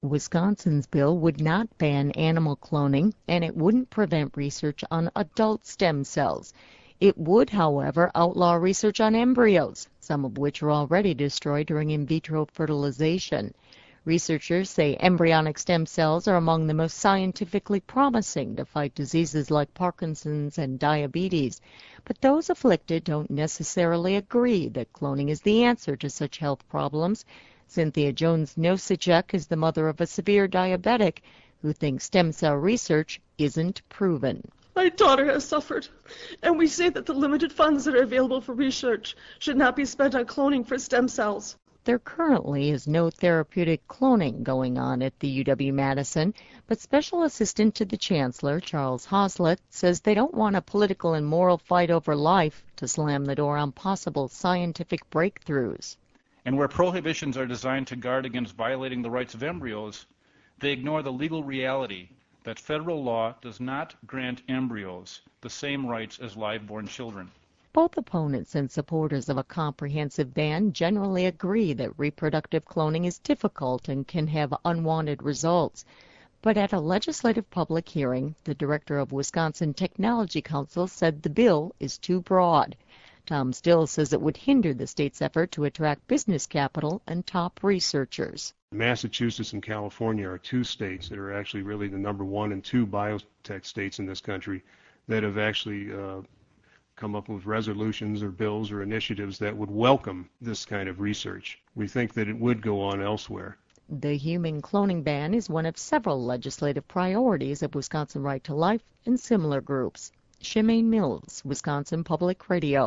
Wisconsin's bill would not ban animal cloning, and it wouldn't prevent research on adult stem cells. It would, however, outlaw research on embryos, some of which are already destroyed during in vitro fertilization. Researchers say embryonic stem cells are among the most scientifically promising to fight diseases like Parkinson's and diabetes, but those afflicted don't necessarily agree that cloning is the answer to such health problems. Cynthia Jones-Nosicek is the mother of a severe diabetic who thinks stem cell research isn't proven. My daughter has suffered, and we say that the limited funds that are available for research should not be spent on cloning for stem cells. There currently is no therapeutic cloning going on at the UW-Madison, but Special Assistant to the Chancellor, Charles Hoslett, says they don't want a political and moral fight over life to slam the door on possible scientific breakthroughs. And where prohibitions are designed to guard against violating the rights of embryos, they ignore the legal reality that federal law does not grant embryos the same rights as live-born children. Both opponents and supporters of a comprehensive ban generally agree that reproductive cloning is difficult and can have unwanted results. But at a legislative public hearing, the director of Wisconsin Technology Council said the bill is too broad. Tom Still says it would hinder the state's effort to attract business capital and top researchers. Massachusetts and California are two states that are actually really the number 1 and 2 biotech states in this country that have actually come up with resolutions or bills or initiatives that would welcome this kind of research. We think that it would go on elsewhere. The human cloning ban is one of several legislative priorities of Wisconsin Right to Life and similar groups. Shemaine Mills, Wisconsin Public Radio.